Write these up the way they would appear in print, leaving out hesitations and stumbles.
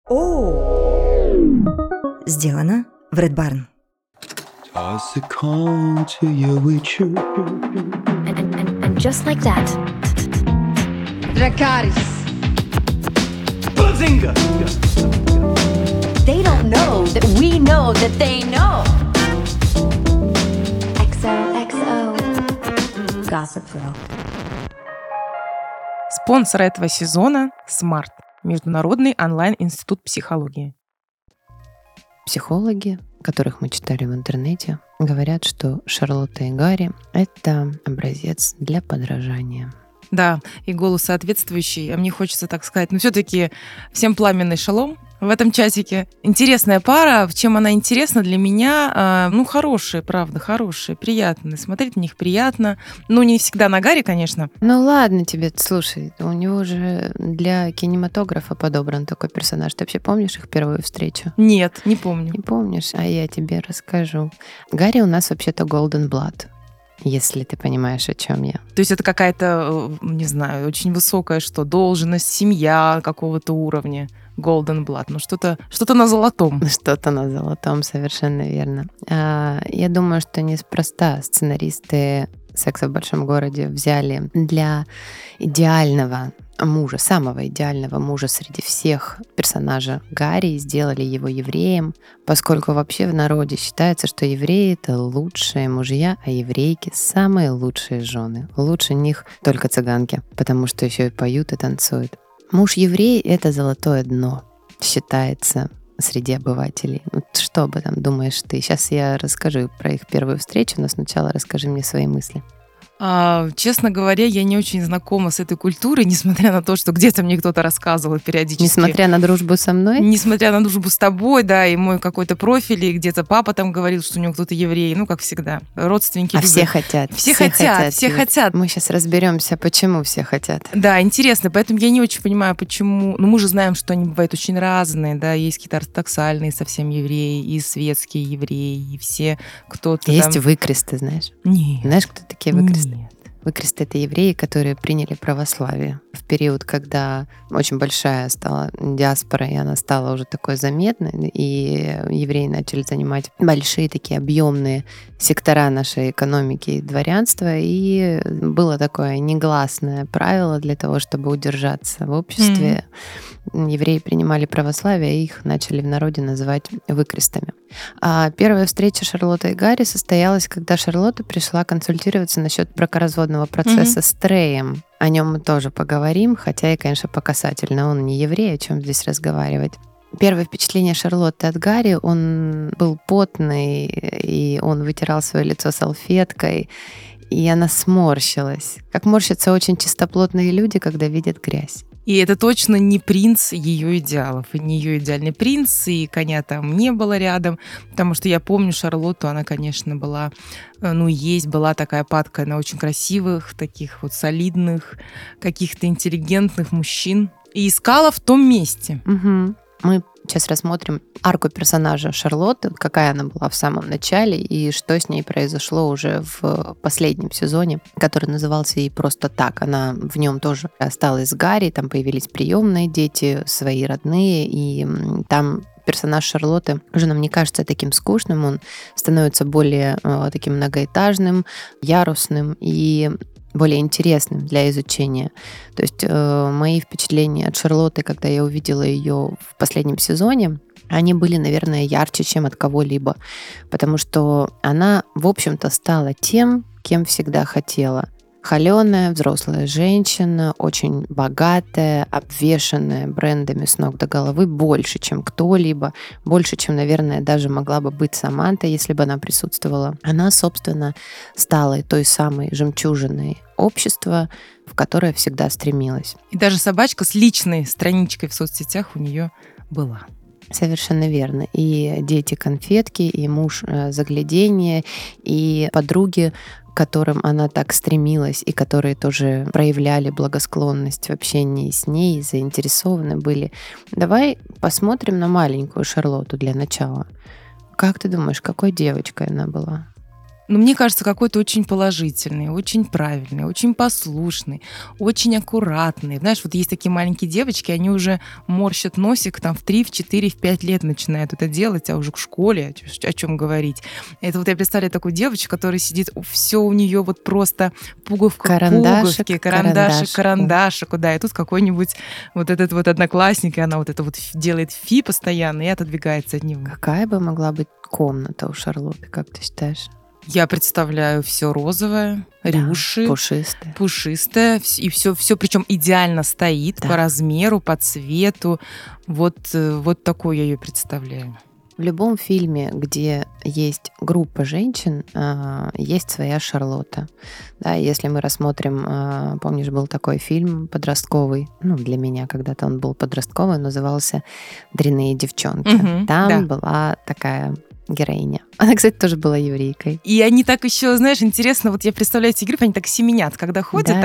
Сделано в Red Barn. Toss a coin to your witcher. And just like that. Dracarys. Bazinga! They don't know that we know that they know. XOXO. Gossip Girl. Спонсор этого сезона – Smart – Международный онлайн-институт психологии. Психологи, которых мы читали в интернете, говорят, что Шарлотта и Гарри — это образец для подражания. Да, и голос соответствующий. А мне хочется так сказать, все-таки всем пламенный шалом в этом чатике. Интересная пара. Чем она интересна для меня? Хорошие, правда, хорошие, приятные. Смотреть на них приятно. Не всегда на Гарри, конечно. Ну ладно тебе, слушай, у него же для кинематографа подобран такой персонаж. Ты вообще помнишь их первую встречу? Нет, не помню. Не помнишь? А я тебе расскажу. Гарри у нас вообще-то Golden Blood, если ты понимаешь, о чем я. То есть это какая-то, не знаю, очень высокая должность, семья какого-то уровня. Golden Blood. Что-то на золотом. Что-то на золотом, совершенно верно. Я думаю, что неспроста сценаристы «Секса в большом городе» взяли для идеального мужа, самого идеального мужа среди всех персонажа Гарри, и сделали его евреем, поскольку вообще в народе считается, что евреи — это лучшие мужья, а еврейки — самые лучшие жены. Лучше них только цыганки, потому что еще и поют и танцуют. Муж-еврей — это золотое дно, считается среди обывателей. Что об этом думаешь ты? Сейчас я расскажу про их первую встречу, но сначала расскажи мне свои мысли. Честно говоря, я не очень знакома с этой культурой, несмотря на то, что где-то мне кто-то рассказывал периодически. Несмотря на дружбу со мной? Несмотря на дружбу с тобой, да, и мой какой-то профиль, и где-то папа там говорил, что у него кто-то еврей, как всегда. Родственники любят. Все хотят. Все хотят. Мы сейчас разберемся, почему все хотят. Да, интересно, поэтому я не очень понимаю, почему. Мы же знаем, что они бывают очень разные, да, есть какие-то ортодоксальные совсем евреи, и светские евреи, и все кто-то Есть там... выкресты, знаешь? Нет. Знаешь, кто такие выкресты? Нет. Выкресты — это евреи, которые приняли православие в период, когда очень большая стала диаспора, и она стала уже такой заметной, и евреи начали занимать большие такие объемные сектора нашей экономики и дворянства, и было такое негласное правило для того, чтобы удержаться в обществе. Евреи принимали православие, и их начали в народе называть выкрестами. А первая встреча Шарлотты и Гарри состоялась, когда Шарлотта пришла консультироваться насчет бракоразводного процесса с Треем. О нем мы тоже поговорим, хотя и, конечно, по касательно. Он не еврей, о чем здесь разговаривать. Первое впечатление Шарлотты от Гарри: он был потный, и он вытирал свое лицо салфеткой, и она сморщилась. Как морщатся очень чистоплотные люди, когда видят грязь. И это точно не принц ее идеалов, и не ее идеальный принц, и коня там не было рядом, потому что я помню Шарлотту, она, конечно, была, была такая падкая на очень красивых, таких вот солидных, каких-то интеллигентных мужчин, и искала в том месте. Угу. Мы сейчас рассмотрим арку персонажа Шарлотты, какая она была в самом начале и что с ней произошло уже в последнем сезоне, который назывался «И просто так». Она в нем тоже осталась с Гарри, там появились приемные дети, свои родные, и там персонаж Шарлотты уже нам не кажется таким скучным, он становится более таким многоэтажным, ярусным и более интересным для изучения. То есть мои впечатления от Шарлотты, когда я увидела ее в последнем сезоне, они были, наверное, ярче, чем от кого-либо, потому что она, в общем-то, стала тем, кем всегда хотела. Холеная, взрослая женщина, очень богатая, обвешанная брендами с ног до головы, больше, чем кто-либо, больше, чем, наверное, даже могла бы быть Саманта, если бы она присутствовала. Она, собственно, стала той самой жемчужиной общества, в которое всегда стремилась. И даже собачка с личной страничкой в соцсетях у нее была. Совершенно верно. И дети-конфетки, и муж загляденье, и подруги, к которым она так стремилась, и которые тоже проявляли благосклонность в общении с ней, заинтересованы были. Давай посмотрим на маленькую Шарлотту для начала. Как ты думаешь, какой девочкой она была? Ну, мне кажется, какой-то очень положительный, очень правильный, очень послушный, очень аккуратный. Знаешь, вот есть такие маленькие девочки, они уже морщат носик там в 3, в 4, в 5 лет начинают это делать, а уже в школе о чем говорить. Это вот я представляю такую девочку, которая сидит, все у нее вот просто пуговка пуговки, карандашик, да, и тут какой-нибудь вот этот вот одноклассник, и она вот это вот делает фи постоянно и отодвигается от него. Какая бы могла быть комната у Шарлотты, как ты считаешь? Я представляю все розовое, рюши, пушистое, и все причем идеально стоит по размеру, по цвету. Вот такой я ее представляю. В любом фильме, где есть группа женщин, есть своя Шарлотта. Да, если мы рассмотрим, помнишь, был такой фильм подростковый, для меня когда-то он был подростковый, назывался «Дрянные девчонки». Там была такая героиня. Она, кстати, тоже была еврейкой. И они так еще, знаешь, интересно, вот я представляю эти игры, они так семенят, когда ходят.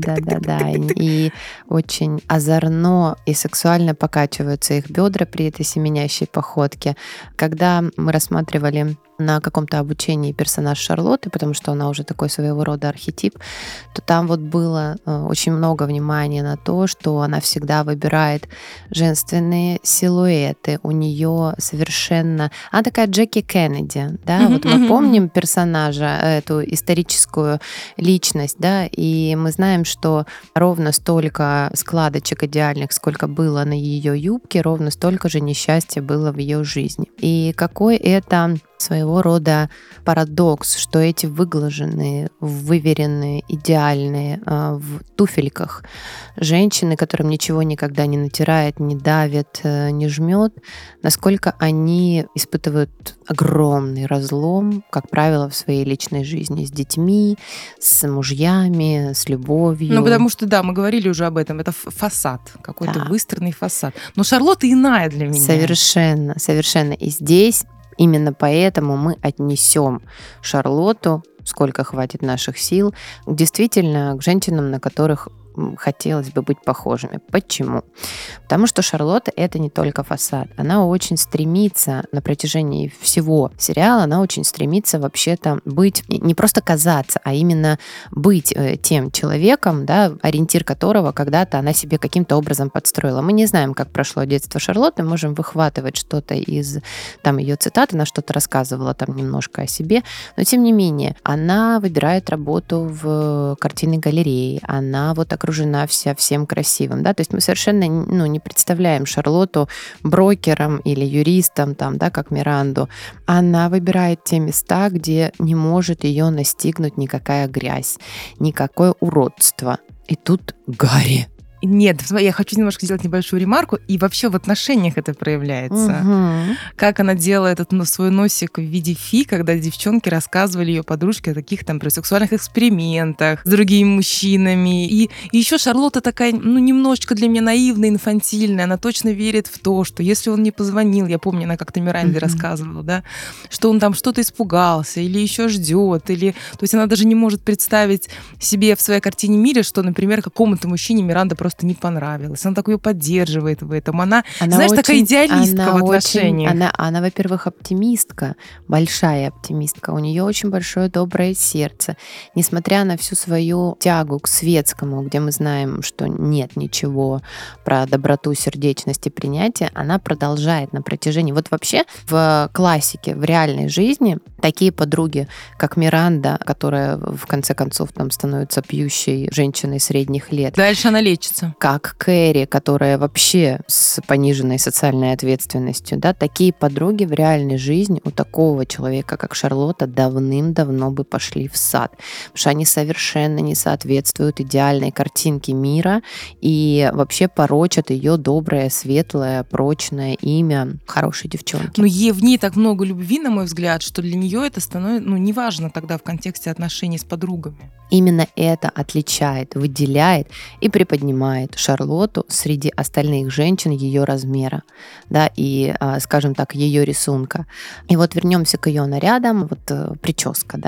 Да. И очень озорно и сексуально покачиваются их бедра при этой семенящей походке. Когда мы рассматривали на каком-то обучении персонаж Шарлотты, потому что она уже такой своего рода архетип, то там вот было очень много внимания на то, что она всегда выбирает женственные силуэты. У нее совершенно... Она такая Джеки Кеннеди, да? Вот мы помним персонажа, эту историческую личность, да, и мы знаем, что ровно столько складочек идеальных, сколько было на ее юбке, ровно столько же несчастья было в ее жизни. И какой это своего рода парадокс, что эти выглаженные, выверенные, идеальные в туфельках женщины, которым ничего никогда не натирает, не давит, не жмет, насколько они испытывают огромный разлом, как правило, в своей личной жизни с детьми, с мужьями, с любовью. Ну, потому что, да, мы говорили уже об этом, это фасад, какой-то выстроенный фасад. Но Шарлотта иная для меня. Совершенно. И здесь именно поэтому мы отнесем Шарлотту, сколько хватит наших сил, действительно к женщинам, на которых хотелось бы быть похожими. Почему? Потому что Шарлотта — это не только фасад. Она очень стремится на протяжении всего сериала, она очень стремится вообще-то быть, не просто казаться, а именно быть тем человеком, да, ориентир которого когда-то она себе каким-то образом подстроила. Мы не знаем, как прошло детство Шарлотты, можем выхватывать что-то из там ее цитат, она что-то рассказывала там немножко о себе, но тем не менее, она выбирает работу в картинной галерее, она вот окружена вся всем красивым, да, то есть мы совершенно не представляем Шарлотту брокером или юристом, там, да, как Миранду. Она выбирает те места, где не может ее настигнуть никакая грязь, никакое уродство. И тут Гарри. Нет, я хочу немножко сделать небольшую ремарку, и вообще в отношениях это проявляется. Как она делает этот свой носик в виде фи, когда девчонки рассказывали ее подружке о таких там сексуальных экспериментах с другими мужчинами. И еще Шарлотта такая, немножечко для меня наивная, инфантильная. Она точно верит в то, что если он не позвонил, я помню, она как-то Миранде рассказывала, да, что он там что-то испугался или еще ждет, или... То есть она даже не может представить себе в своей картине мира, что, например, какому-то мужчине Миранда просто не понравилось. Она так ее поддерживает в этом. Она знаешь, очень, такая идеалистка в отношениях. Она, во-первых, оптимистка, большая оптимистка. У нее очень большое доброе сердце. Несмотря на всю свою тягу к светскому, где мы знаем, что нет ничего про доброту, сердечность и принятие, она продолжает на протяжении... Вот вообще в классике, в реальной жизни такие подруги, как Миранда, которая в конце концов там становится пьющей женщиной средних лет. Дальше она лечится. Как Кэрри, которая вообще с пониженной социальной ответственностью, да, такие подруги в реальной жизни у такого человека, как Шарлотта, давным-давно бы пошли в сад, потому что они совершенно не соответствуют идеальной картинке мира и вообще порочат ее доброе, светлое, прочное имя хорошей девчонки. Но в ней так много любви, на мой взгляд, что для нее это становится, неважно тогда в контексте отношений с подругами. Именно это отличает, выделяет и приподнимает Шарлотту среди остальных женщин ее размера, да, и, скажем так, ее рисунка. И вот вернемся к ее нарядам, вот прическа, да.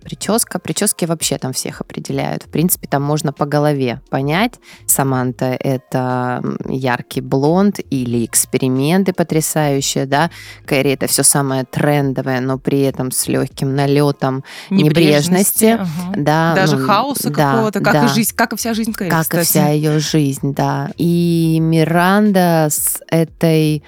Прически вообще там всех определяют. В принципе, там можно по голове понять. Саманта — это яркий блонд или эксперименты потрясающие, да. Кэрри — это все самое трендовое, но при этом с легким налетом небрежности. Да, даже хаоса какого-то, как и вся жизнь Кэрри, как кстати. и вся ее жизнь, да. И Миранда с этой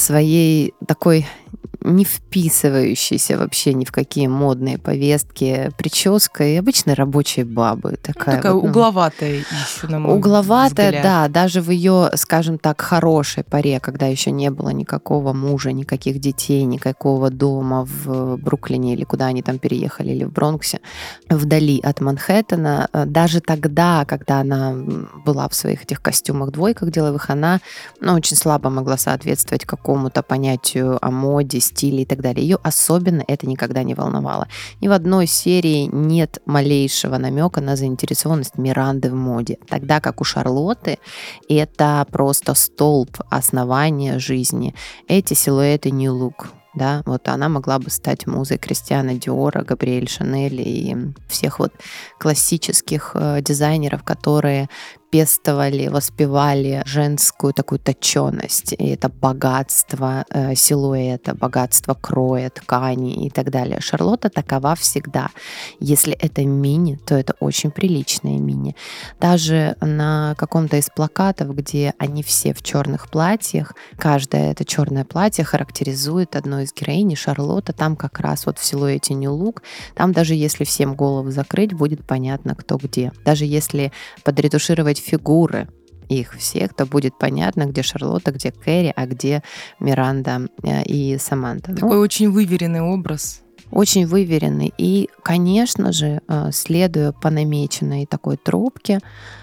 своей такой не вписывающейся вообще ни в какие модные повестки прической обычной рабочей бабы. Такая вот, угловатая еще, на мой угловатая, взгляд. да, даже в ее, скажем так, хорошей паре, когда еще не было никакого мужа, никаких детей, никакого дома в Бруклине или куда они там переехали, или в Бронксе, вдали от Манхэттена, даже тогда, когда она была в своих этих костюмах-двойках деловых, она очень слабо могла соответствовать какому-то понятию о моде, стиле и так далее. Ее особенно это никогда не волновало. Ни в одной серии нет малейшего намека на заинтересованность Миранды в моде. Тогда как у Шарлотты это просто столб основания жизни. Эти силуэты New Look. Да, вот она могла бы стать музой Кристиана Диора, Габриэль Шанель и всех вот классических дизайнеров, которые пестовали, воспевали женскую такую точёность. И это богатство силуэта, богатство кроя, ткани и так далее. Шарлотта такова всегда. Если это мини, то это очень приличное мини. Даже на каком-то из плакатов, где они все в черных платьях, каждое это черное платье характеризует одну из героинь. Шарлотта там как раз вот в силуэте New Look, там даже если всем голову закрыть, будет понятно, кто где. Даже если подретушировать фигуры их всех, то будет понятно, где Шарлотта, где Кэрри, а где Миранда и Саманта. Такой очень выверенный образ. Очень выверенный. И, конечно же, следуя по намеченной такой трубке,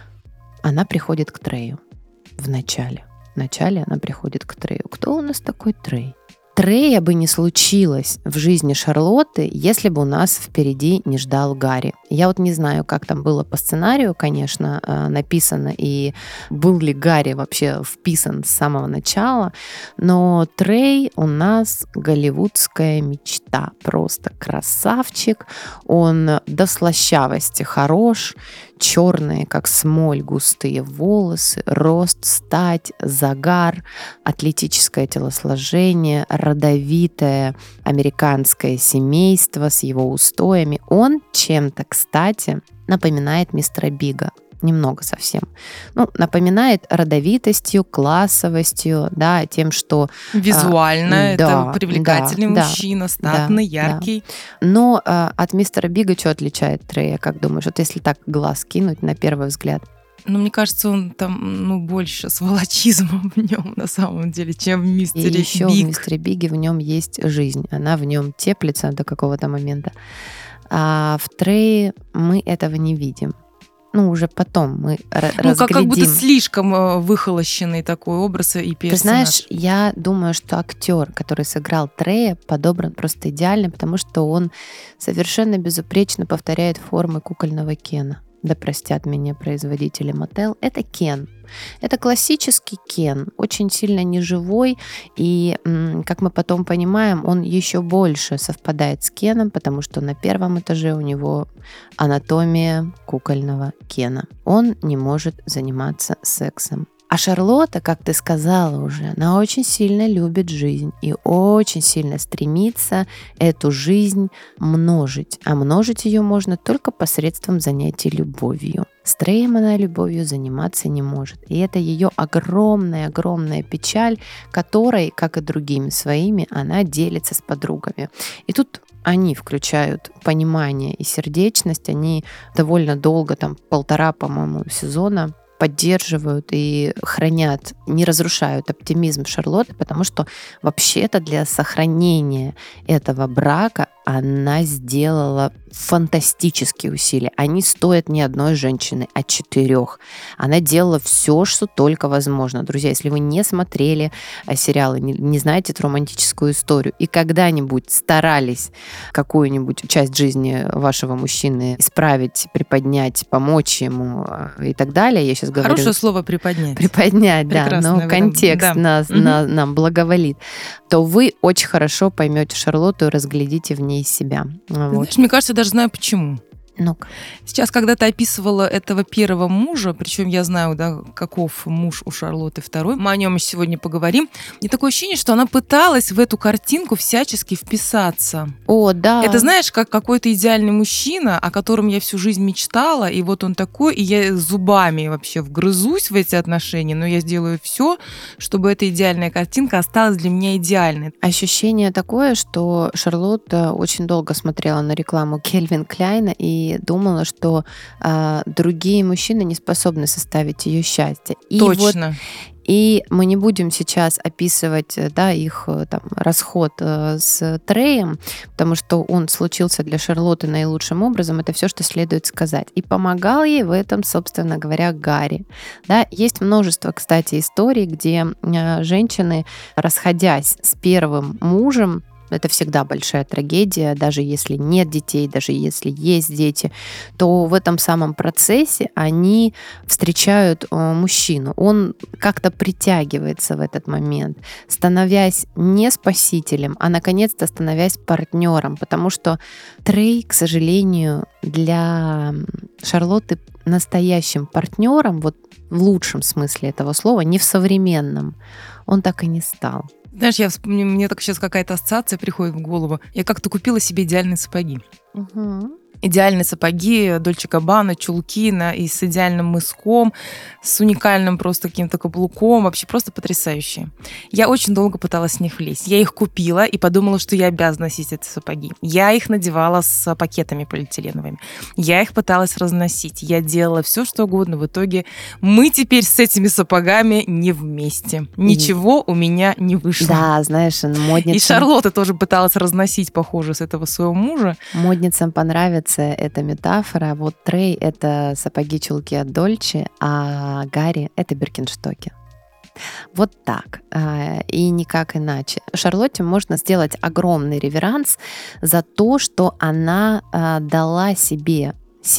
она приходит к Трею в начале. Вначале она приходит к Трею. Кто у нас такой Трей? Трея бы не случилось в жизни Шарлотты, если бы у нас впереди не ждал Гарри. Я вот не знаю, как там было по сценарию, конечно, написано, и был ли Гарри вообще вписан с самого начала, но Трей у нас голливудская мечта. Просто красавчик, он до слащавости хорош, черные, как смоль, густые волосы, рост, стать, загар, атлетическое телосложение, родовитое американское семейство с его устоями. Он чем-то, кстати, напоминает мистера Бига. Немного совсем. Напоминает родовитостью, классовостью, да, тем, что... Визуально это привлекательный мужчина, статный, яркий. Да. Но от мистера Бига что отличает Трея, как думаешь? Вот если так глаз кинуть на первый взгляд. Мне кажется, он там больше сволочизма в нем на самом деле, чем в мистере Биг. И еще в мистере Биге в нем есть жизнь. Она в нем теплится до какого-то момента. А в Трее мы этого не видим. Уже потом мы разглядим. Как будто слишком выхолощенный такой образ и персонаж. Ты знаешь, я думаю, что актер, который сыграл Трея, подобран просто идеально, потому что он совершенно безупречно повторяет формы кукольного Кена. Да простят меня производители Mattel. Это Кен. Это классический Кен, очень сильно неживой, и, как мы потом понимаем, он еще больше совпадает с Кеном, потому что на первом этаже у него анатомия кукольного Кена. Он не может заниматься сексом. А Шарлотта, как ты сказала уже, она очень сильно любит жизнь и очень сильно стремится эту жизнь множить. А множить ее можно только посредством занятий любовью. С Треем она любовью заниматься не может. И это ее огромная-огромная печаль, которой, как и другими своими, она делится с подругами. И тут они включают понимание и сердечность. Они довольно долго, 1,5, по-моему, сезона поддерживают и хранят, не разрушают оптимизм Шарлотты, потому что вообще-то для сохранения этого брака она сделала фантастические усилия. Они стоят не одной женщины, а 4. Она делала все, что только возможно. Друзья, если вы не смотрели сериалы, не знаете эту романтическую историю и когда-нибудь старались какую-нибудь часть жизни вашего мужчины исправить, приподнять, помочь ему и так далее, я сейчас говорю... Хорошее слово «приподнять». Приподнять, да, но контекст нам благоволит. То вы очень хорошо поймете Шарлотту и разглядите в ней не из себя. Вот. Знаешь, мне кажется, я даже знаю почему. Ну-ка. Сейчас, когда ты описывала этого первого мужа, причем я знаю, да, каков муж у Шарлотты II, мы о нем еще сегодня поговорим, мне такое ощущение, что она пыталась в эту картинку всячески вписаться. О, да. Это, знаешь, как какой-то идеальный мужчина, о котором я всю жизнь мечтала, и вот он такой, и я зубами вообще вгрызусь в эти отношения, но я сделаю все, чтобы эта идеальная картинка осталась для меня идеальной. Ощущение такое, что Шарлотта очень долго смотрела на рекламу Кельвин Кляйна и думала, что другие мужчины не способны составить ее счастье. И Точно. И мы не будем сейчас описывать, да, их там, расход с Треем, потому что он случился для Шарлотты наилучшим образом. Это все, что следует сказать. И помогал ей в этом, собственно говоря, Гарри. Да, есть множество, кстати, историй, где женщины, расходясь с первым мужем, это всегда большая трагедия, даже если нет детей, даже если есть дети, то в этом самом процессе они встречают мужчину. Он как-то притягивается в этот момент, становясь не спасителем, а наконец-то становясь партнером, потому что Трей, к сожалению, для Шарлотты настоящим партнером, вот в лучшем смысле этого слова, не в современном, он так и не стал. Знаешь, мне так сейчас какая-то ассоциация приходит в голову. Я как-то купила себе идеальные сапоги. Угу. Идеальные сапоги Дольче Габбана, чулки и с идеальным мыском, с уникальным просто каким-то каблуком. Вообще просто потрясающие. Я очень долго пыталась с них влезть. Я их купила и подумала, что я обязана носить эти сапоги. Я их надевала с пакетами полиэтиленовыми. Я их пыталась разносить. Я делала все, что угодно. В итоге мы теперь с этими сапогами не вместе. Ничего у меня не вышло. Да, знаешь, модницам... И Шарлотта тоже пыталась разносить, похоже, с этого своего мужа. Модницам понравится эта метафора. Вот Трей — это сапоги-чулки от Дольче, а Гарри — это Биркенстоки. Вот так. И никак иначе. Шарлотте можно сделать огромный реверанс за то, что она дала себе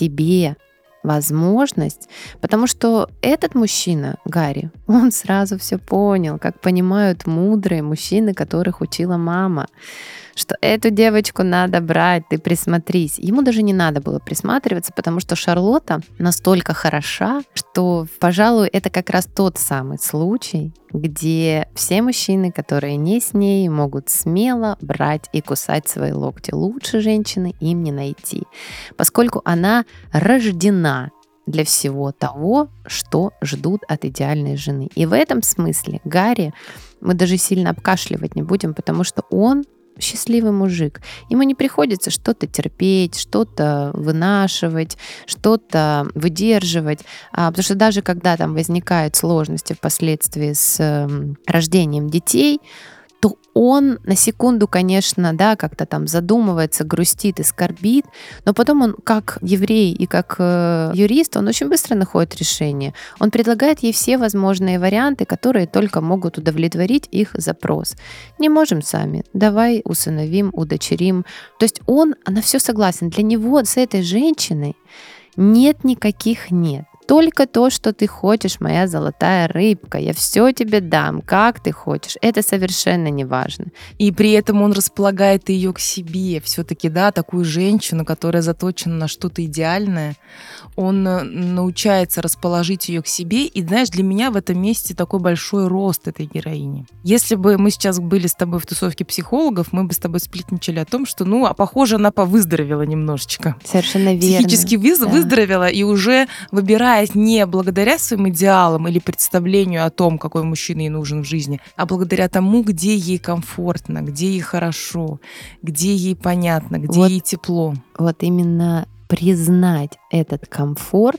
возможность, потому что этот мужчина, Гарри, он сразу все понял, как понимают мудрые мужчины, которых учила мама, что эту девочку надо брать, ты присмотрись. Ему даже не надо было присматриваться, потому что Шарлотта настолько хороша, что, пожалуй, это как раз тот самый случай, где все мужчины, которые не с ней, могут смело брать и кусать свои локти. Лучше женщины им не найти, поскольку она рождена для всего того, что ждут от идеальной жены. И в этом смысле Гарри мы даже сильно обкашливать не будем, потому что он счастливый мужик. Ему не приходится что-то терпеть, что-то вынашивать, что-то выдерживать. Потому что даже когда там возникают сложности впоследствии с рождением детей, то он на секунду, конечно, да, как-то там задумывается, грустит и скорбит, но потом он, как еврей и как юрист, он очень быстро находит решение. Он предлагает ей все возможные варианты, которые только могут удовлетворить их запрос. Не можем сами, давай усыновим, удочерим. То есть он на все согласен. Для него с этой женщиной нет никаких «нет». Только то, что ты хочешь, моя золотая рыбка. Я все тебе дам, как ты хочешь. Это совершенно не важно. И при этом он располагает ее к себе. Все-таки, да, такую женщину, которая заточена на что-то идеальное. Он научается расположить ее к себе. И, знаешь, для меня в этом месте такой большой рост этой героини. Если бы мы сейчас были с тобой в тусовке психологов, мы бы с тобой сплетничали о том, что, похоже, она повыздоровела немножечко. Совершенно верно. Психически выздоровела и уже выбирает не благодаря своим идеалам или представлению о том, какой мужчина ей нужен в жизни, а благодаря тому, где ей комфортно, где ей хорошо, где ей понятно, где ей тепло. Вот именно признать этот комфорт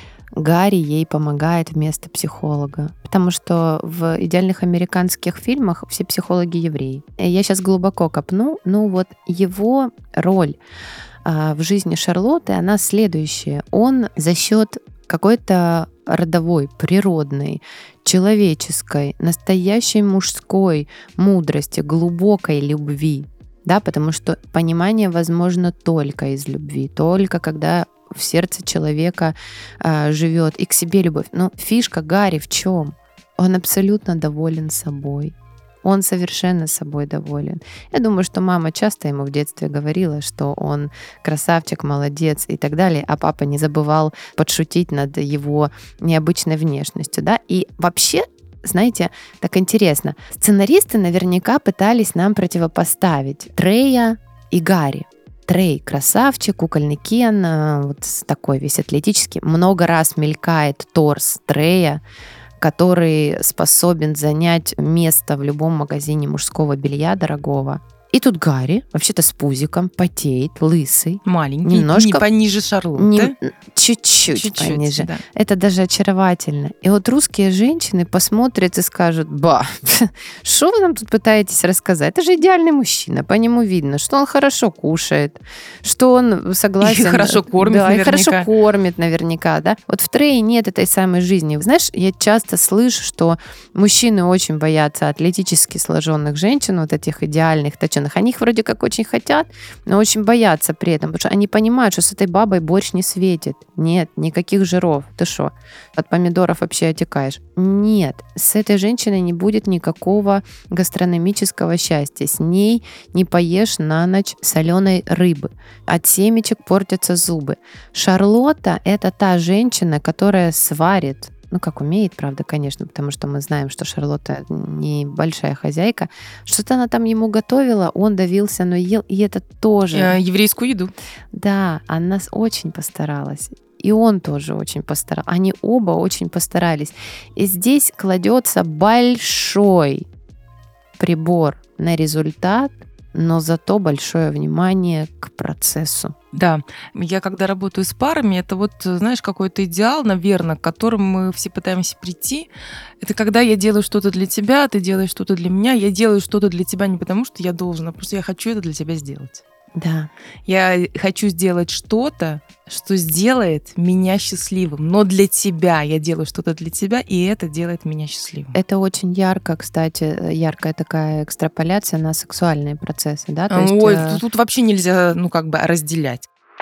Гарри ей помогает вместо психолога. Потому что в идеальных американских фильмах все психологи евреи. Я сейчас глубоко копну, вот его роль в жизни Шарлотты, она следующая. Он за счет какой-то родовой, природной, человеческой, настоящей мужской мудрости, глубокой любви, да, потому что понимание возможно только из любви, только когда в сердце человека живет и к себе любовь. Но фишка Гарри в чем? Он абсолютно доволен собой. Он совершенно собой доволен. Я думаю, что мама часто ему в детстве говорила, что он красавчик, молодец и так далее, а папа не забывал подшутить над его необычной внешностью, да. И вообще, знаете, так интересно, сценаристы наверняка пытались нам противопоставить Трея и Гарри. Трей красавчик, кукольный Кен, вот такой весь атлетический. Много раз мелькает торс Трея, который способен занять место в любом магазине мужского белья дорогого. И тут Гарри, вообще-то с пузиком, потеет, лысый. Маленький, немножко не пониже Шарлотты. Чуть-чуть пониже. Да. Это даже очаровательно. И вот русские женщины посмотрят и скажут: ба, что вы нам тут пытаетесь рассказать? Это же идеальный мужчина, по нему видно, что он хорошо кушает, что он согласен... И хорошо кормит да, наверняка. И хорошо кормит наверняка, да. Вот в Трее нет этой самой жизни. Знаешь, я часто слышу, что мужчины очень боятся атлетически сложенных женщин, вот этих идеальных, точеных. Они их вроде как очень хотят, но очень боятся при этом, потому что они понимают, что с этой бабой борщ не светит. Нет, никаких жиров. Ты что, от помидоров вообще отекаешь? Нет, с этой женщиной не будет никакого гастрономического счастья. С ней не поешь на ночь соленой рыбы. От семечек портятся зубы. Шарлотта — это та женщина, которая сварит. Ну, как умеет, правда, конечно, потому что мы знаем, что Шарлотта небольшая хозяйка. Что-то она там ему готовила, он давился, но ел, и это тоже... Еврейскую еду. Да, она очень постаралась. И он тоже очень постарался. Они оба очень постарались. И здесь кладется большой прибор на результат, но зато большое внимание к процессу. Да, я когда работаю с парами, это вот, знаешь, какой-то идеал, наверное, к которому мы все пытаемся прийти. Это когда я делаю что-то для тебя, ты делаешь что-то для меня. Я делаю что-то для тебя не потому, что я должна, а просто я хочу это для тебя сделать. Да. Я хочу сделать что-то, что сделает меня счастливым. Но для тебя я делаю что-то для тебя, и это делает меня счастливым. Это очень ярко, кстати, яркая такая экстраполяция на сексуальные процессы, да? То Ой, есть, тут вообще нельзя, разделять.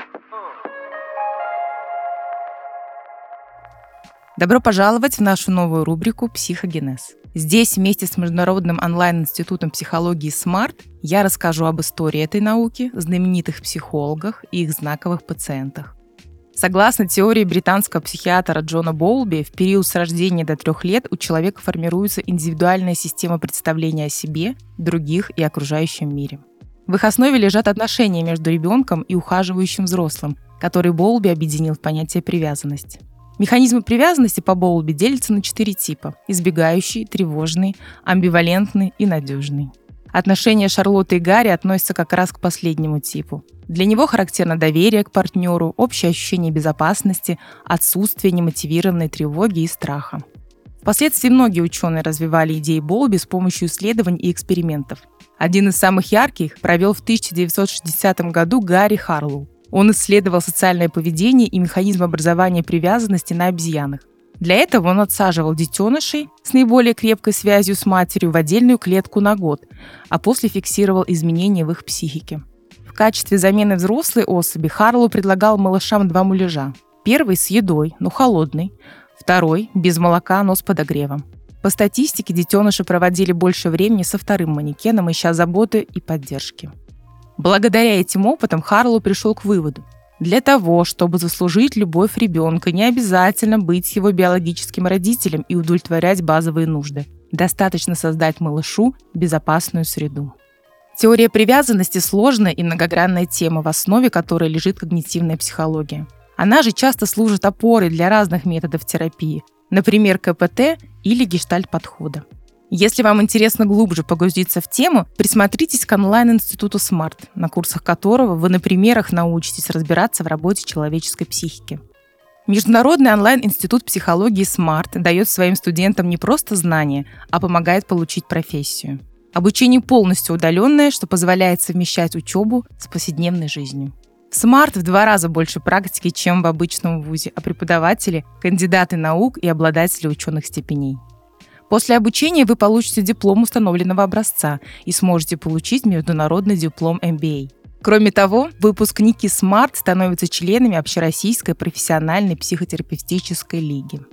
Добро пожаловать в нашу новую рубрику «Психогенез». Здесь вместе с Международным онлайн-институтом психологии SMART я расскажу об истории этой науки, знаменитых психологах и их знаковых пациентах. Согласно теории британского психиатра Джона Боулби, в период с рождения до 3 лет у человека формируется индивидуальная система представления о себе, других и окружающем мире. В их основе лежат отношения между ребенком и ухаживающим взрослым, которые Боулби объединил в понятие привязанность. Механизмы привязанности по Боулби делятся на 4 типа – избегающий, тревожный, амбивалентный и надежный. Отношения Шарлотты и Гарри относятся как раз к последнему типу. Для него характерно доверие к партнеру, общее ощущение безопасности, отсутствие немотивированной тревоги и страха. Впоследствии многие ученые развивали идеи Боулби с помощью исследований и экспериментов. Один из самых ярких провел в 1960 году Гарри Харлоу. Он исследовал социальное поведение и механизм образования привязанности на обезьянах. Для этого он отсаживал детенышей с наиболее крепкой связью с матерью в отдельную клетку на год, а после фиксировал изменения в их психике. В качестве замены взрослой особи Харлоу предлагал малышам 2 муляжа. Первый с едой, но холодный. Второй без молока, но с подогревом. По статистике, детеныши проводили больше времени со вторым манекеном, ища заботы и поддержки. Благодаря этим опытам Харлоу пришел к выводу: для того, чтобы заслужить любовь ребенка, не обязательно быть его биологическим родителем и удовлетворять базовые нужды. Достаточно создать малышу безопасную среду. Теория привязанности – сложная и многогранная тема, в основе которой лежит когнитивная психология. Она же часто служит опорой для разных методов терапии, например, КПТ или гештальт-подхода. Если вам интересно глубже погрузиться в тему, присмотритесь к онлайн-институту SMART, на курсах которого вы на примерах научитесь разбираться в работе человеческой психики. Международный онлайн-институт психологии SMART дает своим студентам не просто знания, а помогает получить профессию. Обучение полностью удаленное, что позволяет совмещать учебу с повседневной жизнью. В SMART в 2 раза больше практики, чем в обычном вузе, а преподаватели – кандидаты наук и обладатели ученых степеней. После обучения вы получите диплом установленного образца и сможете получить международный диплом MBA. Кроме того, выпускники SMART становятся членами Общероссийской профессиональной психотерапевтической лиги.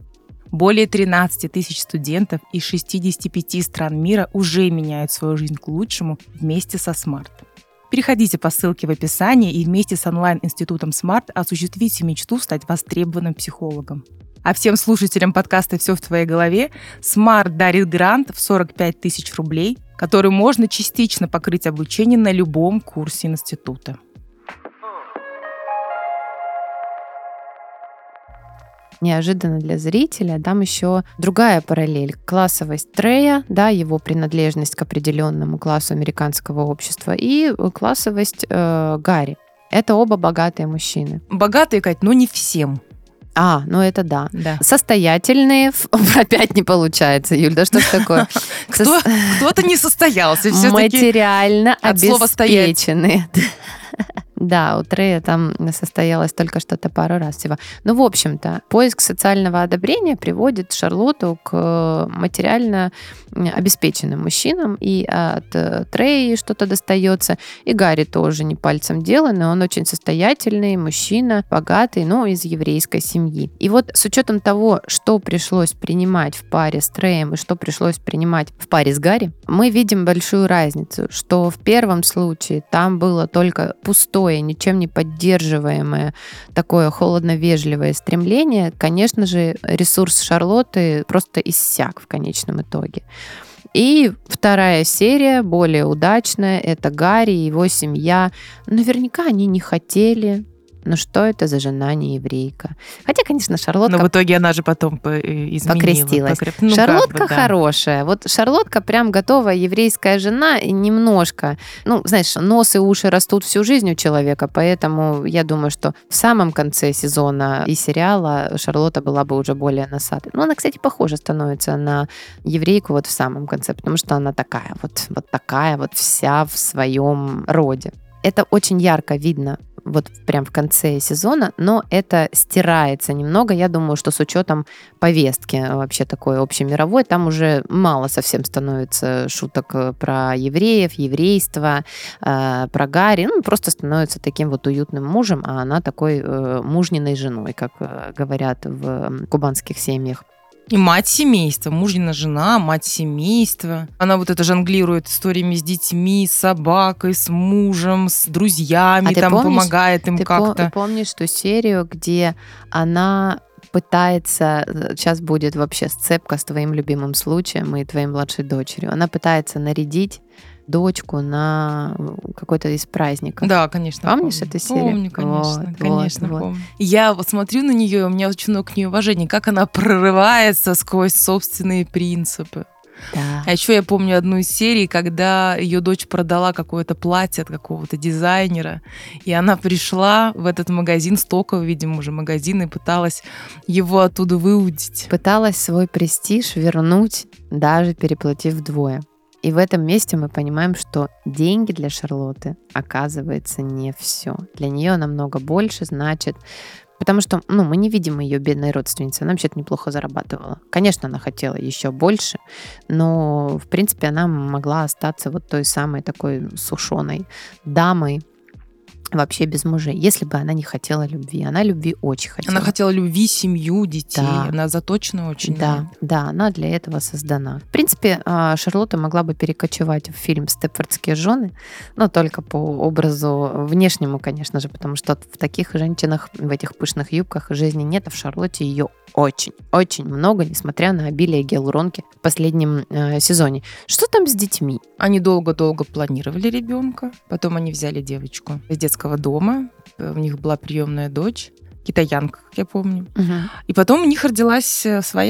Более 13 тысяч студентов из 65 стран мира уже меняют свою жизнь к лучшему вместе со Smart. Переходите по ссылке в описании и вместе с онлайн-институтом Smart осуществите мечту стать востребованным психологом. А всем слушателям подкаста «Все в твоей голове» Smart дарит грант в 45 тысяч рублей, который можно частично покрыть обучение на любом курсе института. Неожиданно для зрителя дам еще другая параллель. Классовость Трея, да, его принадлежность к определенному классу американского общества, и классовость Гарри. Это оба богатые мужчины. Богатые, Кать, но не всем. Ну это да. Да. Состоятельные, опять не получается, Юль, да что ж такое? Кто-то не состоялся все-таки. Материально от слова «стоять». обеспеченные. Да, у Трея там состоялось только что-то пару раз всего. Ну, в общем-то, поиск социального одобрения приводит Шарлотту к материально обеспеченным мужчинам, и от Треи что-то достается, и Гарри тоже не пальцем деланный, он очень состоятельный мужчина, богатый, но из еврейской семьи. И вот с учетом того, что пришлось принимать в паре с Треем и что пришлось принимать в паре с Гарри, мы видим большую разницу, что в первом случае там было только пустое, ничем не поддерживаемое такое холодно-вежливое стремление, конечно же, ресурс Шарлотты просто иссяк в конечном итоге. И вторая серия, более удачная, это Гарри и его семья. Наверняка они не хотели. Ну что это за жена не еврейка? Хотя, конечно, Шарлотка... Но в итоге она же потом изменила. Покрестилась. Шарлотка хорошая. Вот Шарлотка прям готовая еврейская жена, и немножко... Ну, знаешь, нос и уши растут всю жизнь у человека, поэтому я думаю, что в самом конце сезона и сериала Шарлотта была бы уже более носатой. Ну, она, кстати, похожа становится на еврейку вот в самом конце, потому что она такая вот такая вот вся в своем роде. Это очень ярко видно вот прям в конце сезона, но это стирается немного. Я думаю, что с учетом повестки вообще такой общемировой, там уже мало совсем становится шуток про евреев, еврейство, про Гарри. Ну, просто становится таким вот уютным мужем, а она такой мужниной женой, как говорят в кубанских семьях. И мать семейства, мужнина жена, мать семейства. Она вот это жонглирует историями с детьми, с собакой, с мужем, с друзьями, там помогает им как-то. Ты помнишь ту серию, где она пытается, сейчас будет вообще сцепка с твоим любимым случаем и твоей младшей дочерью, она пытается нарядить дочку на какой-то из праздников. Да, конечно. Помнишь помню. эту серию? Помню, конечно. Конечно, вот. помню. Я вот смотрю на нее, у меня очень много к ней уважения, как она прорывается сквозь собственные принципы. Да. А еще я помню одну из серий, когда ее дочь продала какое-то платье от какого-то дизайнера, и она пришла в этот магазин, стоковый, видимо, уже магазин, и пыталась его оттуда выудить. Пыталась свой престиж вернуть, даже переплатив вдвое. И в этом месте мы понимаем, что деньги для Шарлотты, оказывается, не все. Для нее намного больше значит... Потому что мы не видим ее бедной родственницей. Она вообще-то неплохо зарабатывала. Конечно, она хотела еще больше, но, в принципе, она могла остаться вот той самой такой сушеной дамой, вообще без мужей, если бы она не хотела любви. Она любви очень хотела. Она хотела любви, семью, детей. Да. Она заточена очень. Да, она для этого создана. В принципе, Шарлотта могла бы перекочевать в фильм «Степфордские жены», но только по образу внешнему, конечно же, потому что в таких женщинах, в этих пышных юбках жизни нет, а в Шарлотте ее очень много, несмотря на обилие гиалуронки в последнем сезоне. Что там с детьми? Они долго-долго планировали ребенка, потом они взяли девочку из детского дома, у них была приемная дочь, китаянка, как я помню. Угу. И потом у них родилась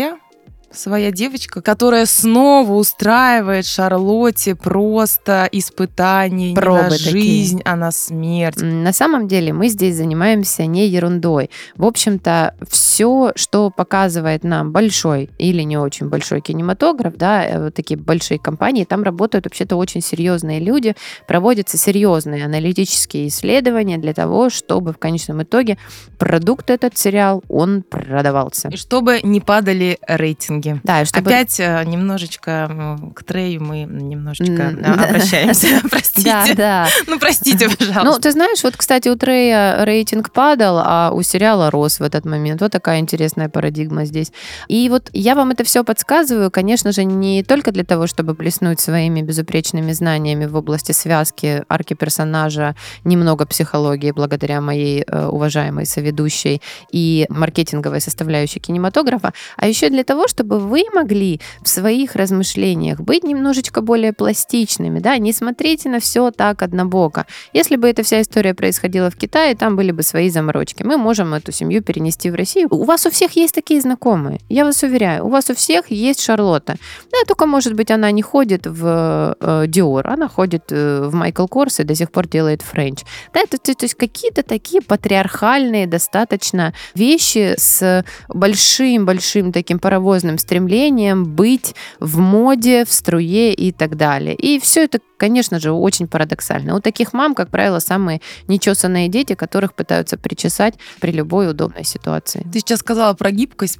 своя девочка, которая снова устраивает Шарлотте просто испытания не на жизнь, а на смерть. На самом деле мы здесь занимаемся не ерундой. В общем-то, все, что показывает нам большой или не очень большой кинематограф, да, вот такие большие компании, там работают вообще-то очень серьезные люди, проводятся серьезные аналитические исследования для того, чтобы в конечном итоге продукт этот сериал, он продавался. И чтобы не падали рейтинги. маркетинге. Да, и чтобы... Опять немножечко к Трею мы немножечко обращаемся. Простите. Да. Ну, простите, пожалуйста. Ну, ты знаешь, вот, кстати, у Трея рейтинг падал, а у сериала рос в этот момент. Вот такая интересная парадигма здесь. И вот я вам это все подсказываю, конечно же, не только для того, чтобы блеснуть своими безупречными знаниями в области связки, арки персонажа, немного психологии благодаря моей уважаемой соведущей и маркетинговой составляющей кинематографа, а еще для того, чтобы вы могли в своих размышлениях быть немножечко более пластичными, да, не смотрите на все так однобоко. Если бы эта вся история происходила в Китае, там были бы свои заморочки. Мы можем эту семью перенести в Россию. У вас у всех есть такие знакомые. Я вас уверяю, у вас у всех есть Шарлотта. Да, только, может быть, она не ходит в Dior, она ходит в Michael Kors и до сих пор делает френч. Да, то есть какие-то такие патриархальные достаточно вещи с большим-большим таким паровозным стремлением быть в моде, в струе и так далее. И все это, конечно же, очень парадоксально. У таких мам, как правило, самые нечесанные дети, которых пытаются причесать при любой удобной ситуации. Ты сейчас сказала про гибкость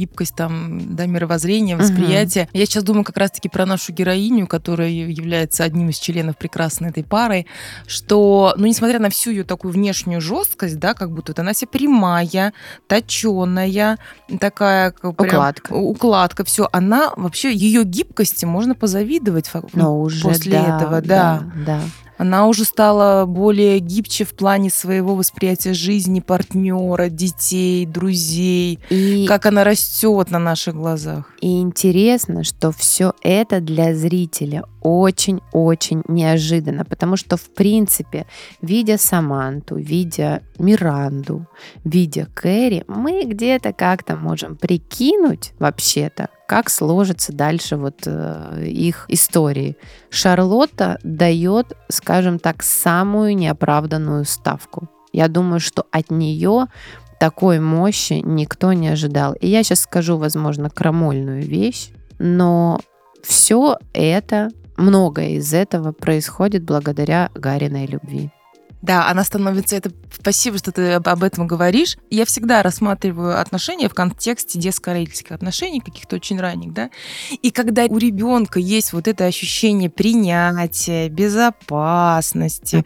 там, да, мировоззрения, восприятия. Я сейчас думаю как раз-таки про нашу героиню, которая является одним из членов прекрасной этой пары, что, ну, несмотря на всю ее такую внешнюю жесткость, да, как будто она вся прямая, точеная, такая укладка, все, она вообще, ее гибкости можно позавидовать. Но уже после этого, да. Она уже стала более гибче в плане своего восприятия жизни, партнера, детей, друзей. И как она растет на наших глазах. И интересно, что все это для зрителя очень-очень неожиданно, потому что, в принципе, видя Саманту, видя Миранду, видя Кэрри, мы где-то как-то можем прикинуть вообще-то, как сложится дальше вот их истории. Шарлотта дает, скажем так, самую неоправданную ставку. Я думаю, что от нее такой мощи никто не ожидал. И я сейчас скажу, возможно, крамольную вещь, но все это, многое из этого происходит благодаря Гариной любви. Да, она становится... Спасибо, что ты об этом говоришь. Я всегда рассматриваю отношения в контексте детско-родительских отношений, каких-то очень ранних, да. И когда у ребенка есть вот это ощущение принятия, безопасности,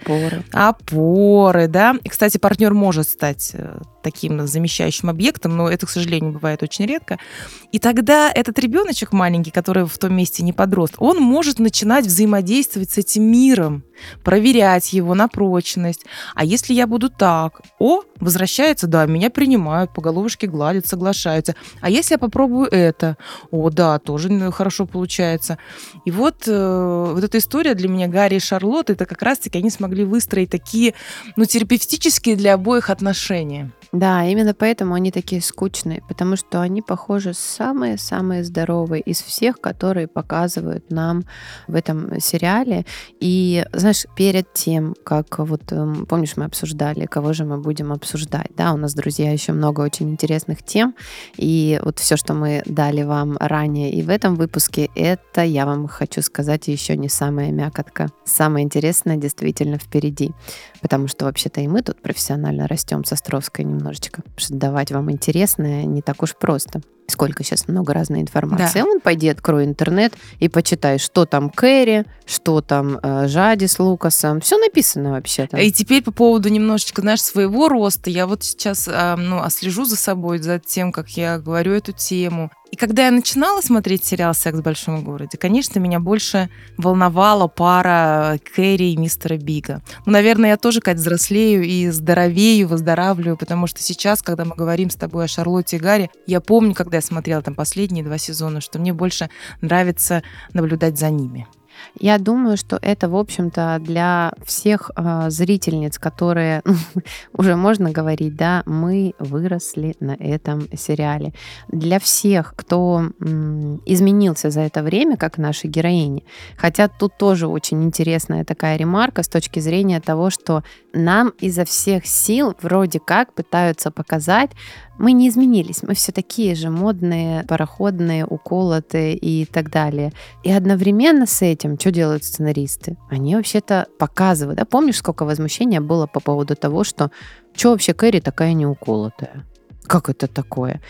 опоры, да. И, кстати, партнер может стать таким замещающим объектом, но это, к сожалению, бывает очень редко. И тогда этот ребеночек маленький, который в том месте не подрос, он может начинать взаимодействовать с этим миром, проверять его на прочность. А если я буду так? Возвращается, да, меня принимают, по головушке гладят, соглашаются. А если я попробую это? Да, тоже хорошо получается. И вот эта история для меня, Гарри и Шарлотта, это как раз-таки они смогли выстроить такие, терапевтические для обоих отношения. Да, именно поэтому они такие скучные, потому что они, похоже, самые-самые здоровые из всех, которые показывают нам в этом сериале. И, знаешь, перед тем, как помнишь, мы обсуждали, кого же мы будем обсуждать, да, у нас, друзья, еще много очень интересных тем, и вот все, что мы дали вам ранее и в этом выпуске, это, я вам хочу сказать, еще не самая мякотка. Самое интересное действительно впереди, потому что вообще-то и мы тут профессионально растем с Островской немножечко, потому что давать вам интересное не так уж просто. Сколько сейчас много разной информации. Да. Пойди открой интернет и почитай, что там Кэрри, что там Жади с Лукасом. Все написано вообще-то. И теперь по поводу немножечко, знаешь, своего роста. Я вот сейчас слежу за собой, за тем, как я говорю эту тему. И когда я начинала смотреть сериал «Секс в большом городе», конечно, меня больше волновала пара Кэрри и мистера Бига. Наверное, я тоже, Кать, взрослею и здоровею, выздоравливаю, потому что сейчас, когда мы говорим с тобой о Шарлотте и Гарри, я помню, когда я смотрела там последние 2 сезона, что мне больше нравится наблюдать за ними. Я думаю, что это, в общем-то, для всех зрительниц, которые, уже можно говорить, да, мы выросли на этом сериале. Для всех, кто изменился за это время, как наши героини. Хотя тут тоже очень интересная такая ремарка с точки зрения того, что нам изо всех сил вроде как пытаются показать, мы не изменились, мы все такие же модные, пароходные, уколотые и так далее. И одновременно с этим, что делают сценаристы? Они вообще-то показывают. Да? Помнишь, сколько возмущения было по поводу того, что вообще Кэрри такая неуколотая? Как это такое?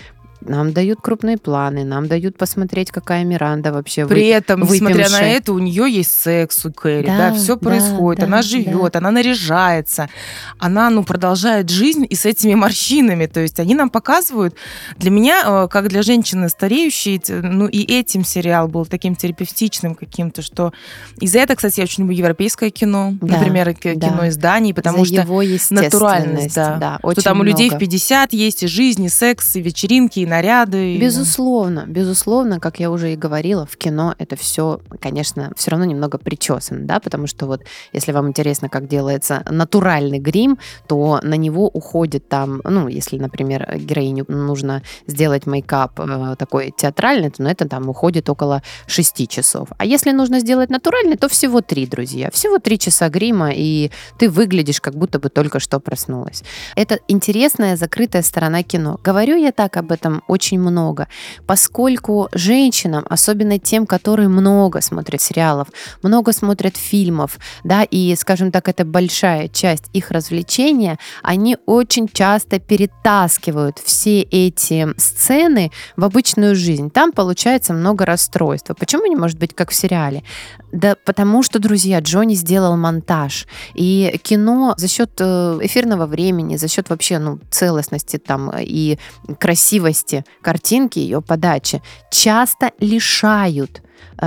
нам дают крупные планы, нам дают посмотреть, какая Миранда вообще. При этом, несмотря на выпившая. это, у нее есть секс у Кэрри, Да, все да, происходит, да, она живет, она наряжается, она, продолжает жизнь и с этими морщинами, то есть они нам показывают, для меня, как для женщины стареющей, и этим сериал был таким терапевтичным каким-то, что из-за этого, кстати, я очень люблю европейское кино, Да, например, кино из Дании, потому За что его натуральность, естественность, что очень там у людей много. в 50 есть и жизнь, и секс, и вечеринки, и наряды. Безусловно, как я уже и говорила, в кино это все, конечно, все равно немного причесано, да, потому что вот если вам интересно, как делается натуральный грим, то на него уходит там, если, например, героиню нужно сделать мейкап такой театральный, то на это там уходит около 6 часов. А если нужно сделать натуральный, то всего 3, друзья. Всего 3 часа грима, и ты выглядишь, как будто бы только что проснулась. Это интересная закрытая сторона кино. Говорю я так об этом очень много, поскольку женщинам, особенно тем, которые много смотрят сериалов, много смотрят фильмов, да, и, скажем так, это большая часть их развлечения, они очень часто перетаскивают все эти сцены в обычную жизнь. Там получается много расстройства. Почему не может быть как в сериале? Да потому что, друзья, Джонни сделал монтаж. И кино за счет эфирного времени, за счет вообще целостности там и красивости картинки, ее подачи, часто лишают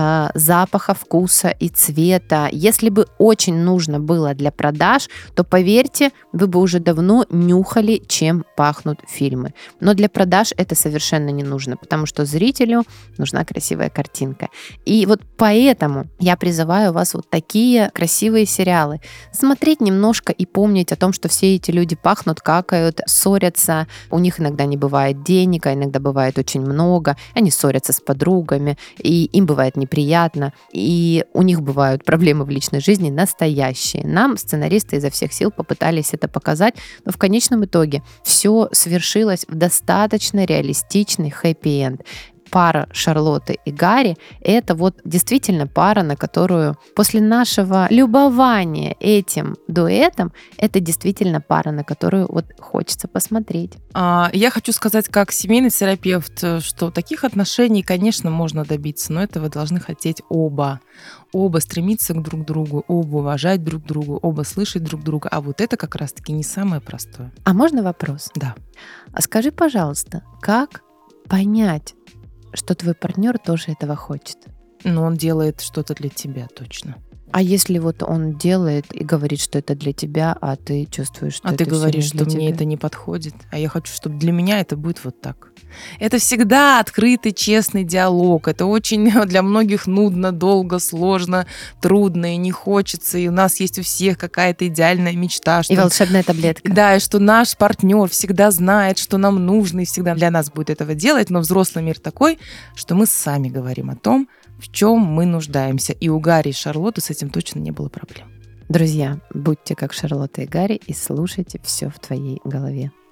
запаха, вкуса и цвета. Если бы очень нужно было для продаж, то, поверьте, вы бы уже давно нюхали, чем пахнут фильмы. Но для продаж это совершенно не нужно, потому что зрителю нужна красивая картинка. И вот поэтому я призываю вас вот такие красивые сериалы смотреть немножко и помнить о том, что все эти люди пахнут, какают, ссорятся, у них иногда не бывает денег, а иногда бывает очень много, они ссорятся с подругами, и им бывает неприятно, и у них бывают проблемы в личной жизни настоящие. Нам, сценаристы, изо всех сил попытались это показать, но в конечном итоге все свершилось в достаточно реалистичный хэппи-энд. Пара Шарлотты и Гарри — это вот действительно пара, на которую после нашего любования этим дуэтом, это действительно пара, на которую вот хочется посмотреть. Я хочу сказать, как семейный терапевт, что таких отношений, конечно, можно добиться, но этого должны хотеть оба. Оба стремиться к друг другу, оба уважать друг друга, оба слышать друг друга. А вот это как раз-таки не самое простое. А можно вопрос? Да. А скажи, пожалуйста, как понять, что твой партнер тоже этого хочет? Но он делает что-то для тебя точно. А если вот он делает и говорит, что это для тебя, а ты чувствуешь, что это ты говоришь, всё не что для мне тебя? это не подходит, а я хочу, чтобы для меня это будет вот так. Это всегда открытый, честный диалог. Это очень для многих нудно, долго, сложно, трудно, и не хочется. И у нас есть у всех какая-то идеальная мечта. И волшебная таблетка. Да, и что наш партнер всегда знает, что нам нужно, и всегда для нас будет этого делать. Но взрослый мир такой, что мы сами говорим о том, в чем мы нуждаемся. И у Гарри и Шарлотты с этим точно не было проблем. Друзья, будьте как Шарлотта и Гарри и слушайте все в твоей голове.